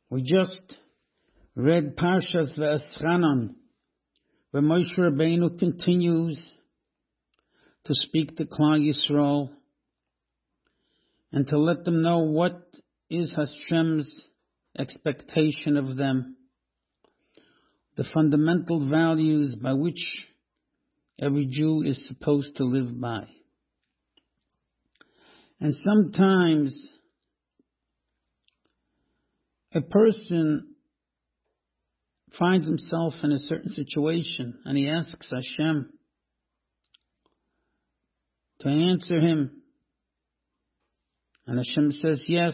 We just read Parshas Ve'eschanan, where Moshe Rabbeinu continues to speak to Klal Yisrael and to let them know what is Hashem's expectation of them, the fundamental values by which every Jew is supposed to live by. And sometimes a person finds himself in a certain situation and he asks Hashem to answer him. And Hashem says yes.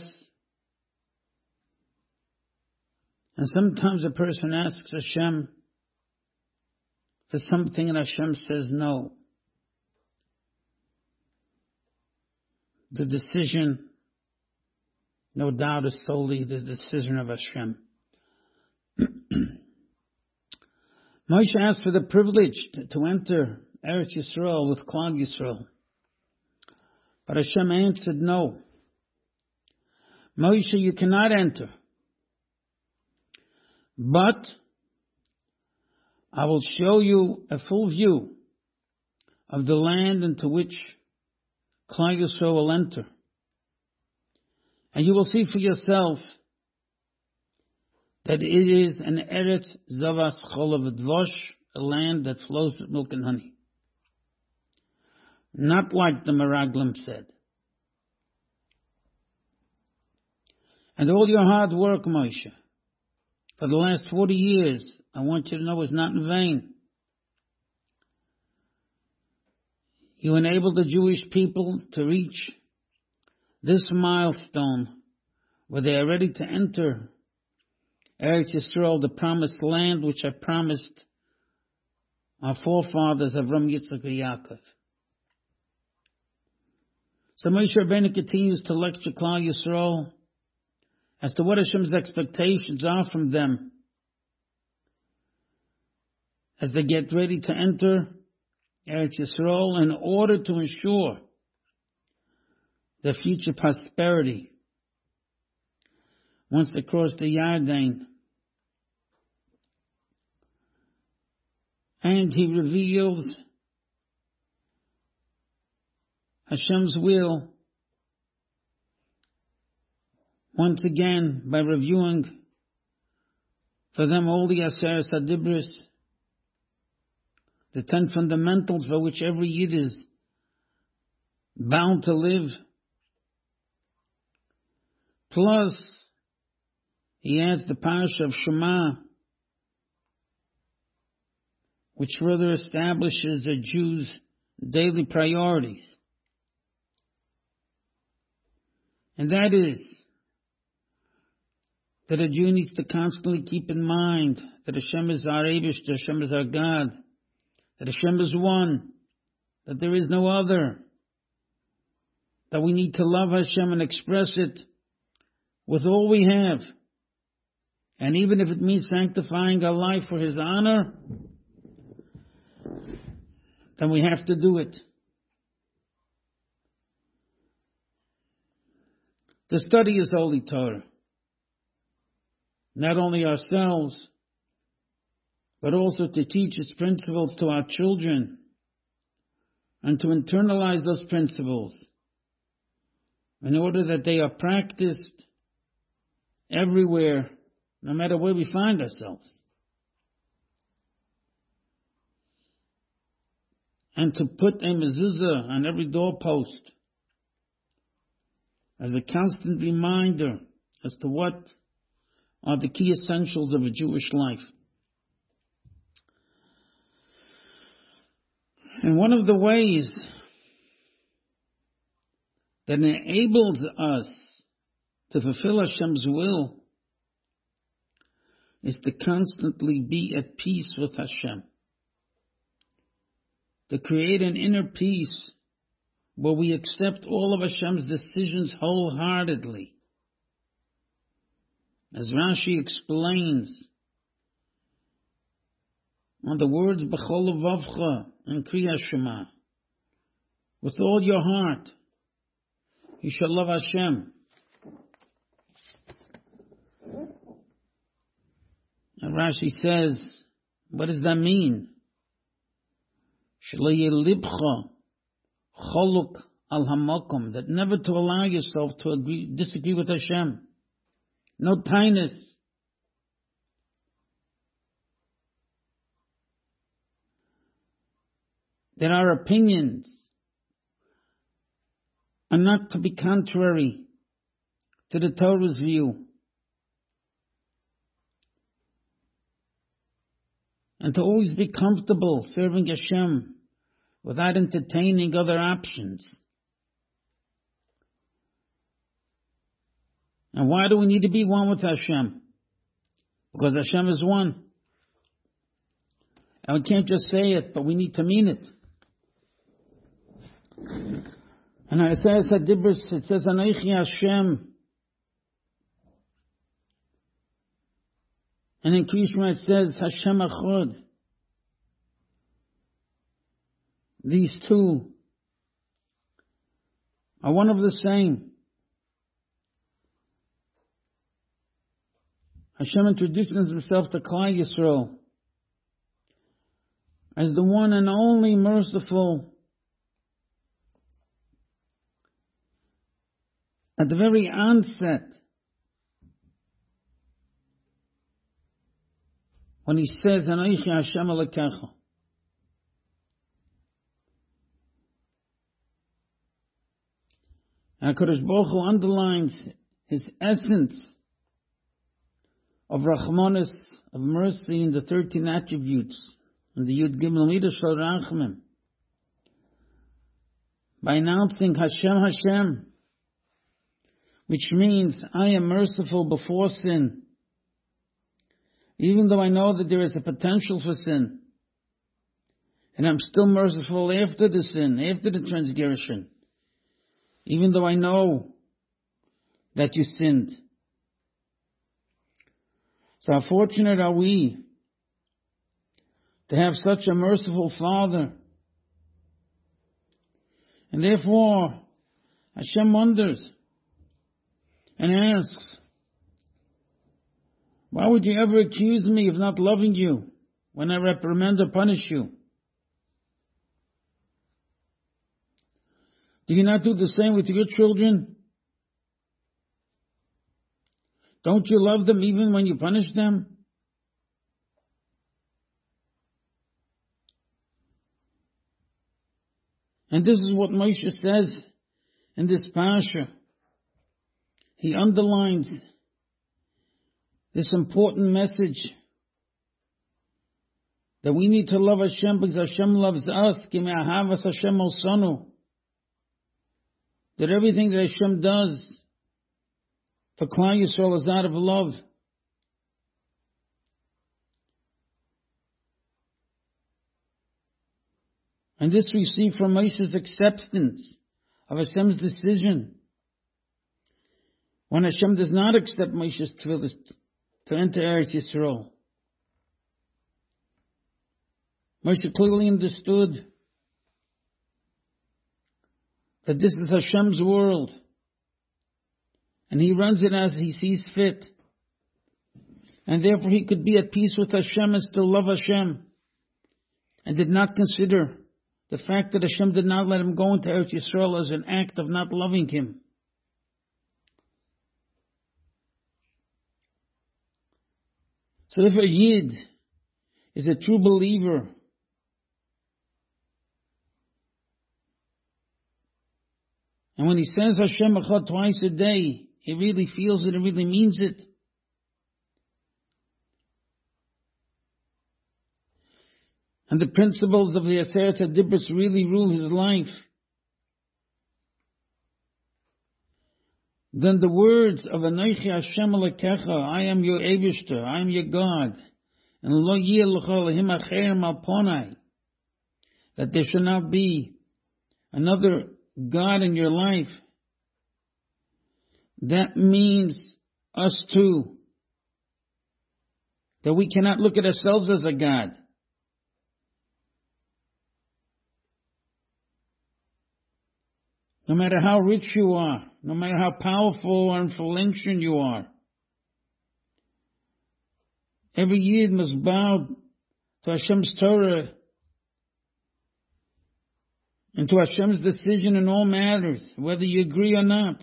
And sometimes a person asks Hashem for something and Hashem says no. The decision, no doubt, is solely the decision of Hashem. Moshe asked for the privilege to enter Eretz Yisrael with Klal Yisrael. But Hashem answered no. Moshe, you cannot enter. But I will show you a full view of the land into which Klal Yisrael will enter. And you will see for yourself that it is an Eretz Zavas Cholav Dvosh, a land that flows with milk and honey. Not like the Meraglim said. And all your hard work, Moshe, for the last 40 years, I want you to know, is not in vain. You enabled the Jewish people to reach this milestone where they are ready to enter Eretz Yisrael, the promised land which I promised our forefathers Avram, Yitzchak, and Yaakov. So Moshe Rabbeinu continues to lecture Klal Yisrael as to what Hashem's expectations are from them as they get ready to enter Eretz Yisrael in order to ensure their future prosperity once they cross the Yarden. And he reveals Hashem's will once again by reviewing for them all the Aseret HaDibros, the 10 fundamentals for which every Yid is bound to live. Plus, he adds the parasha of Shema, which further establishes a Jew's daily priorities. And that is that a Jew needs to constantly keep in mind that Hashem is our Eibishter, Hashem is our God, that Hashem is one, that there is no other, that we need to love Hashem and express it with all we have. And even if it means sanctifying our life for His honor, then we have to do it. To study His Holy Torah, not only ourselves, but also to teach its principles to our children and to internalize those principles in order that they are practiced everywhere, no matter where we find ourselves. And to put a mezuzah on every doorpost as a constant reminder as to what are the key essentials of a Jewish life. And one of the ways that enables us to fulfill Hashem's will is to constantly be at peace with Hashem. To create an inner peace where we accept all of Hashem's decisions wholeheartedly. As Rashi explains on the words B'chol Levavcha and Kriyas Shema, with all your heart, you shall love Hashem. Rashi says, what does that mean? Shelo yeh libcha choluk al hamakom, that never to allow yourself to disagree with Hashem. No tinus. That our opinions are not to be contrary to the Torah's view. And to always be comfortable serving Hashem without entertaining other options. And why do we need to be one with Hashem? Because Hashem is one. And we can't just say it, but we need to mean it. And Isaiah Hadibris, it says, Anochi Hashem. And in Krishma it says, Hashem Echad. These two are one of the same. Hashem introduces himself to Klal Yisrael as the one and only merciful. At the very onset, when he says, Anochi Hashem Elokecha. And HaKadosh Baruch Hu underlines his essence of Rachmanis, of mercy, in the 13 attributes, in the Yud Gimel Midas Shel Rachmim, by announcing Hashem Hashem, which means I am merciful before sin, even though I know that there is a potential for sin, and I'm still merciful after the sin, after the transgression, even though I know that you sinned. So how fortunate are we to have such a merciful Father. And therefore, Hashem wonders and asks, why would you ever accuse me of not loving you when I reprimand or punish you? Do you not do the same with your children? Don't you love them even when you punish them? And this is what Moshe says in this parasha. He underlines this important message that we need to love Hashem because Hashem loves us. Hashem osanu. That everything that Hashem does for Klal Yisrael is out of love. And this we see from Moshe's acceptance of Hashem's decision. When Hashem does not accept Moshe's tefillah to enter Eretz Yisrael, Moshe clearly understood that this is Hashem's world, and he runs it as he sees fit. And therefore he could be at peace with Hashem and still love Hashem, and did not consider the fact that Hashem did not let him go into Eretz Yisrael as an act of not loving him. So if a Yid is a true believer, and when he says Hashem Echad twice a day, he really feels it, he really means it. And the principles of the Aseret HaDibros really rule his life. Then the words of Anochi Hashem Elokecha, I am your Eibishter, I am your God, and Lo Yeh L'cha Elohim Acher Malponai, that there shall not be another God in your life. That means us too. That we cannot look at ourselves as a God. No matter how rich you are, no matter how powerful or influential you are, Every Yid must bow to Hashem's Torah and to Hashem's decision in all matters, whether you agree or not.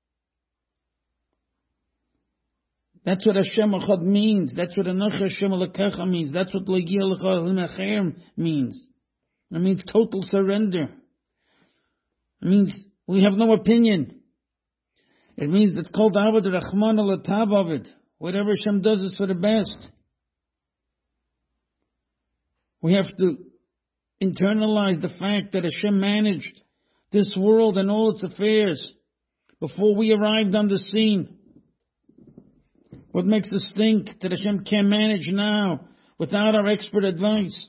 That's what Hashem Echad means. That's what Anochi Hashem Elokecha means. That's what Lo Yeh Lecha Elohim Acher means. It means total surrender. It means we have no opinion. It means that Kol Davad Rachman Al Tav. Whatever Hashem does is for the best. We have to internalize the fact that Hashem managed this world and all its affairs before we arrived on the scene. What makes us think that Hashem can't manage now without our expert advice?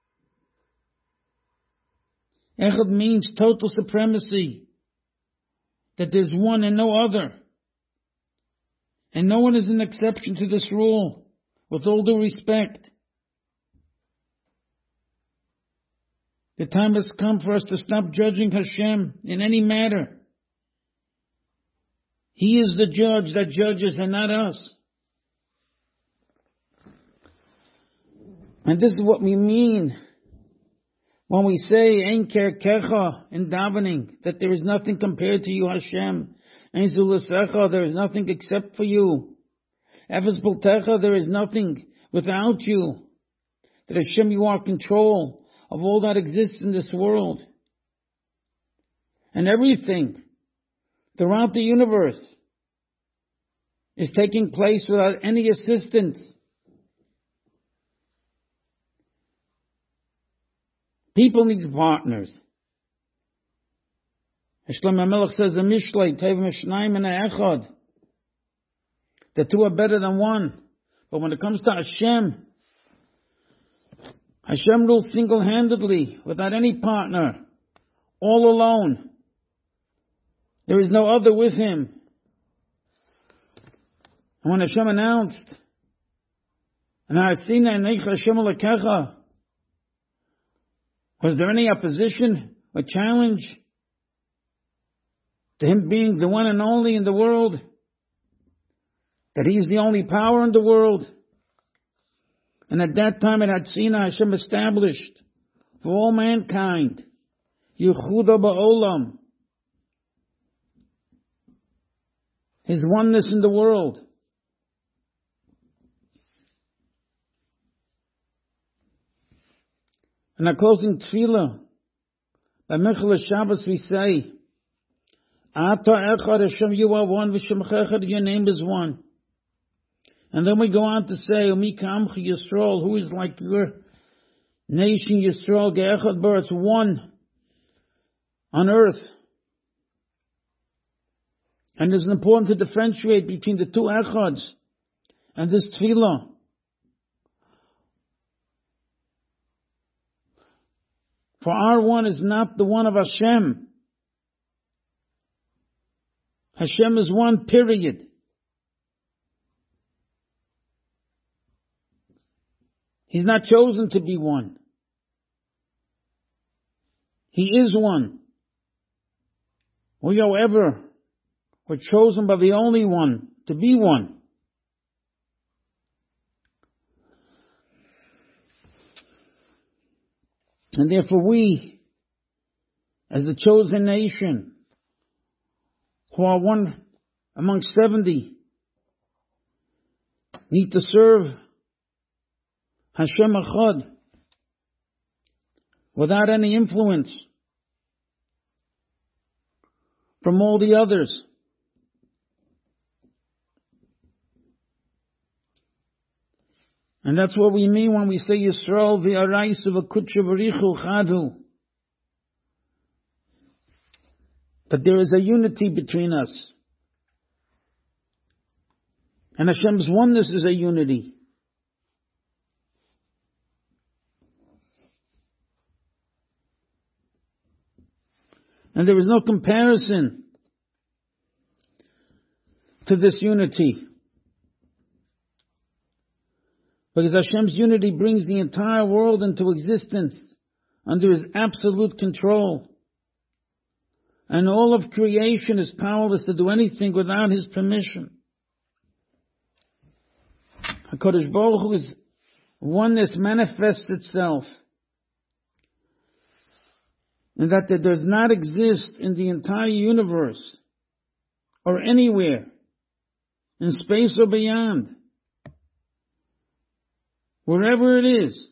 Echad means total supremacy. That there's one and no other. And no one is an exception to this rule, with all due respect. The time has come for us to stop judging Hashem in any matter. He is the judge that judges and not us. And this is what we mean when we say Ein Kerkecha in davening, that there is nothing compared to you, Hashem. Ein Zulesecha, there is nothing except for you. Efes Boltecha, there is nothing without you. That Hashem, you are control of all that exists in this world. And everything throughout the universe is taking place without any assistance. People need partners. Shlomo Melech says the Mishlei, Tev Mishnayim and Echad. The two are better than one. But when it comes to Hashem, Hashem rules single-handedly, without any partner, all alone. There is no other with Him. And when Hashem announced, and Ha'asina Einech Hashem Elokecha, was there any opposition or challenge to Him being the one and only in the world? That He is the only power in the world? And at that time it had seen Hashem established for all mankind, Yechuda Ba'olam, His oneness in the world. In our closing tefillah, by Mechel Shabbos we say, Ata Echad Hashem, you are one, V'Shemcha Echad, your name is one. And then we go on to say, Umi Kamcha Yisrael, who is like your nation Yisrael, Ge'echad Bar, it's one on earth. And it's important to differentiate between the two Echads and this tefillah. For our one is not the one of Hashem. Hashem is one, period. He's not chosen to be one. He is one. We, however, were chosen by the only one to be one. And therefore we, as the chosen nation, who are one among 70, need to serve Hashem Echad without any influence from all the others. And that's what we mean when we say Yisrael v'araisu v'kutsha v'richu chadu. That there is a unity between us. And Hashem's oneness is a unity. And there is no comparison to this unity. Because Hashem's unity brings the entire world into existence under His absolute control. And all of creation is powerless to do anything without His permission. HaKadosh Baruch Hu is oneness manifests itself, and that there does not exist in the entire universe or anywhere in space or beyond, wherever it is,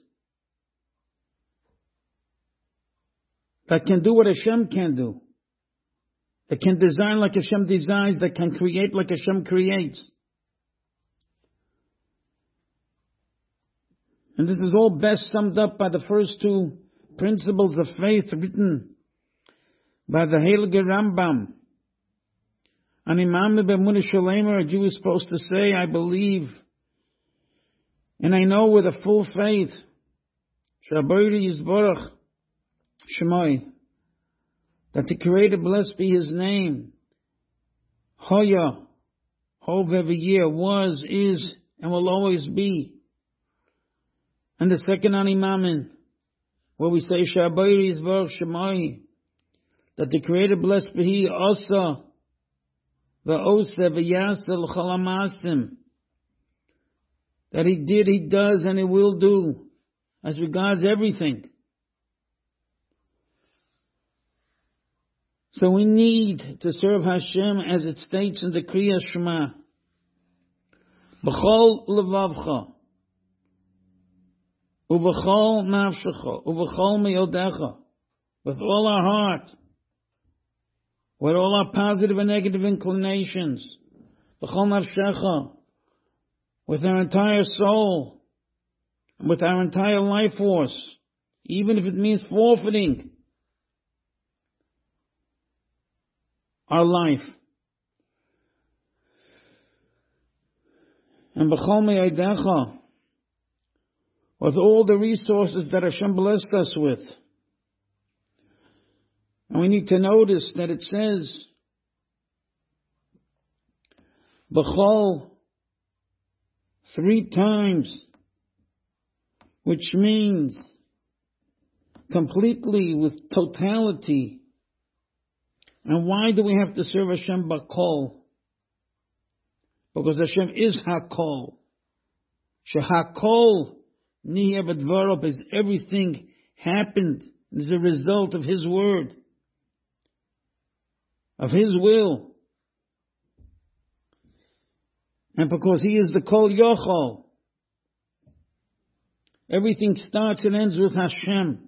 that can do what Hashem can do, that can design like Hashem designs, that can create like Hashem creates. And this is all best summed up by the first two principles of faith written by the Heilige Rambam. An Imam B'Emunah Shalema, a Jew is supposed to say, I believe and I know with a full faith, Shabayri Yisborach Shemai, that the Creator, blessed be His name, Hoya, Hov every year, was, is, and will always be. And the second Ani Mamin, where we say Shabayri Yisborach Shemai, that the Creator, blessed be He, Asa, V'Oseh V'Yaseh L'Chalamasim, that He did, He does, and He will do, as regards everything. So we need to serve Hashem as it states in the Kriya Shema. B'chol levavcha, uv'chol nafshecha, uv'chol meyodecha, with all our heart, with all our positive and negative inclinations, b'chol nafshecha, with our entire soul, and with our entire life force, even if it means forfeiting our life. And b'chol me'aydecha, with all the resources that Hashem blessed us with. And we need to notice that it says b'chol 3 times, which means completely, with totality. And why do we have to serve Hashem b'kol? Because Hashem is HaKol. Shehakol nihya b'dvarav, is everything happened as a result of His word, of His will. And because He is the Kol Yochol, everything starts and ends with Hashem.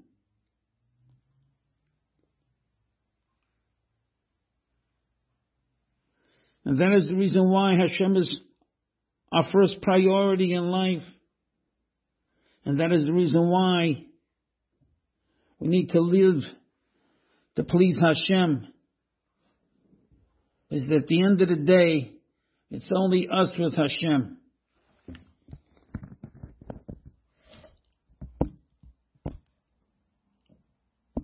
And that is the reason why Hashem is our first priority in life. And that is the reason why we need to live to please Hashem. Is that at the end of the day, it's only us with Hashem.